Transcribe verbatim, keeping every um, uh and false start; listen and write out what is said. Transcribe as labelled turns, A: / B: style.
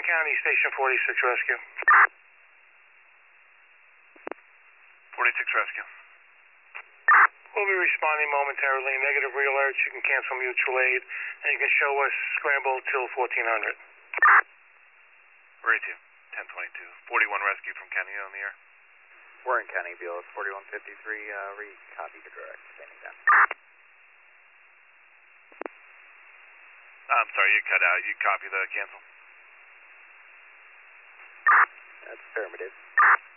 A: Orange County, Station forty-six Rescue.
B: forty-six Rescue.
A: We'll be responding momentarily. Negative re-alerts, you can cancel mutual aid, and you can show us scramble till fourteen hundred.
B: Where are you? ten twenty-two. forty-one Rescue from County on the air.
C: Warren County, B L S forty-one fifty-three, uh, re-copy the direct, standing down.
B: I'm sorry, you cut out. You copy the cancel?
C: That's affirmative.